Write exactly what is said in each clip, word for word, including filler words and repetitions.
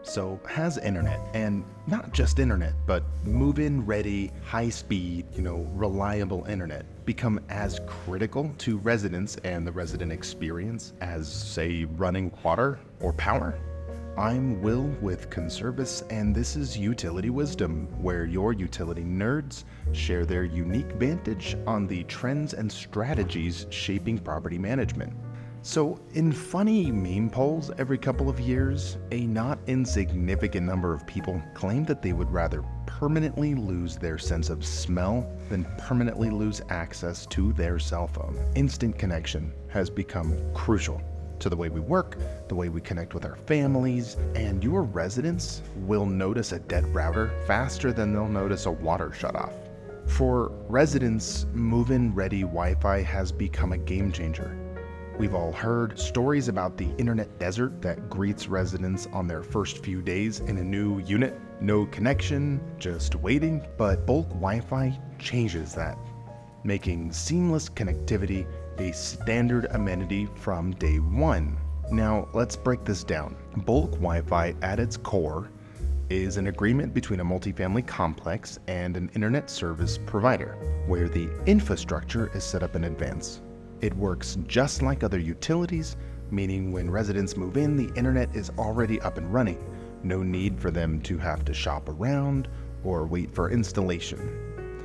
So has internet, and not just internet, but move-in ready, high-speed, you know, reliable internet become as critical to residents and the resident experience as, say, running water or power? I'm Will with Conservice, and this is Utility Wisdom, where your utility nerds share their unique vantage on the trends and strategies shaping property management. So, in funny meme polls every couple of years, a not insignificant number of people claim that they would rather permanently lose their sense of smell than permanently lose access to their cell phone. Instant connection has become crucial to the way we work, the way we connect with our families, and your residents will notice a dead router faster than they'll notice a water shutoff. For residents, move-in ready Wi-Fi has become a game changer. We've all heard stories about the internet desert that greets residents on their first few days in a new unit. No connection, just waiting, but bulk Wi-Fi changes that, making seamless connectivity a standard amenity from day one. Now, let's break this down. Bulk Wi-Fi at its core is an agreement between a multifamily complex and an internet service provider, where the infrastructure is set up in advance. It works just like other utilities, meaning when residents move in, the internet is already up and running. No need for them to have to shop around or wait for installation.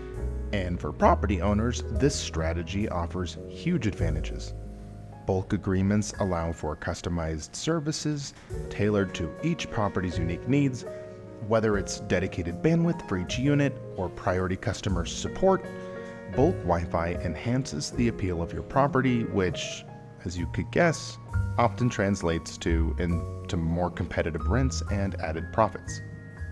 And for property owners, this strategy offers huge advantages. Bulk agreements allow for customized services tailored to each property's unique needs, whether it's dedicated bandwidth for each unit or priority customer support. Bulk Wi-Fi enhances the appeal of your property, which, as you could guess, often translates to into more competitive rents and added profits.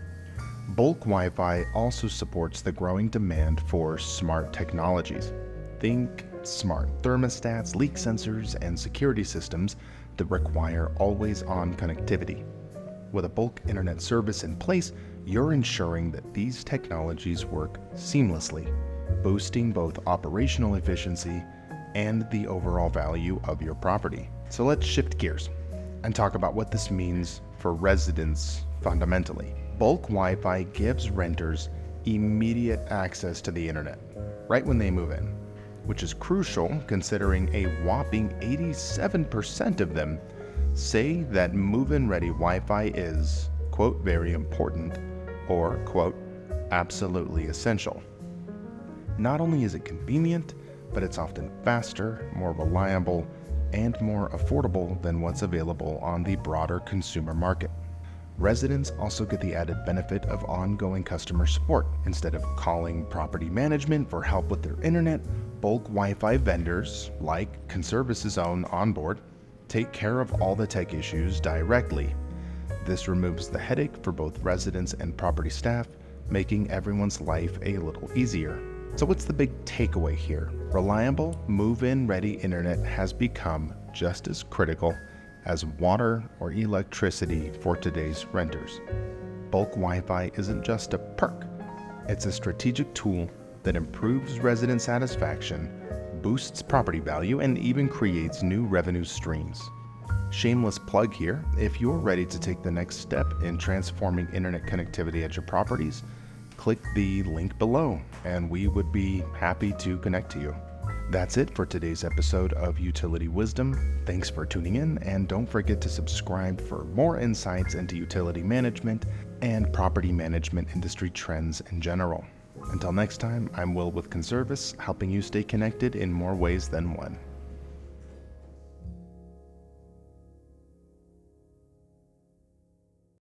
Bulk Wi-Fi also supports the growing demand for smart technologies. Think smart thermostats, leak sensors, and security systems that require always-on connectivity. With a bulk internet service in place, you're ensuring that these technologies work seamlessly, boosting both operational efficiency and the overall value of your property. So let's shift gears and talk about what this means for residents fundamentally. Bulk Wi-Fi gives renters immediate access to the internet right when they move in, which is crucial considering a whopping eighty-seven percent of them say that move-in ready Wi-Fi is, quote, very important or, quote, absolutely essential. Not only is it convenient, but it's often faster, more reliable, and more affordable than what's available on the broader consumer market. Residents also get the added benefit of ongoing customer support. Instead of calling property management for help with their internet, bulk Wi-Fi vendors, like Conservice's own Onboard, take care of all the tech issues directly. This removes the headache for both residents and property staff, making everyone's life a little easier. So what's the big takeaway here? Reliable, move-in ready internet has become just as critical as water or electricity for today's renters. Bulk Wi-Fi isn't just a perk, it's a strategic tool that improves resident satisfaction, boosts property value, and even creates new revenue streams. Shameless plug here, if you're ready to take the next step in transforming internet connectivity at your properties, click the link below and we would be happy to connect to you. That's it for today's episode of Utility Wisdom. Thanks for tuning in, and don't forget to subscribe for more insights into utility management and property management industry trends in general. Until next time, I'm Will with Conservice, helping you stay connected in more ways than one.